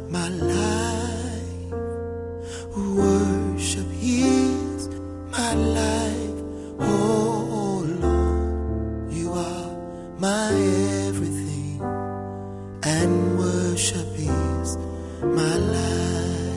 my life. Worship is my life. Oh Lord, you are my everything, and worship is my life.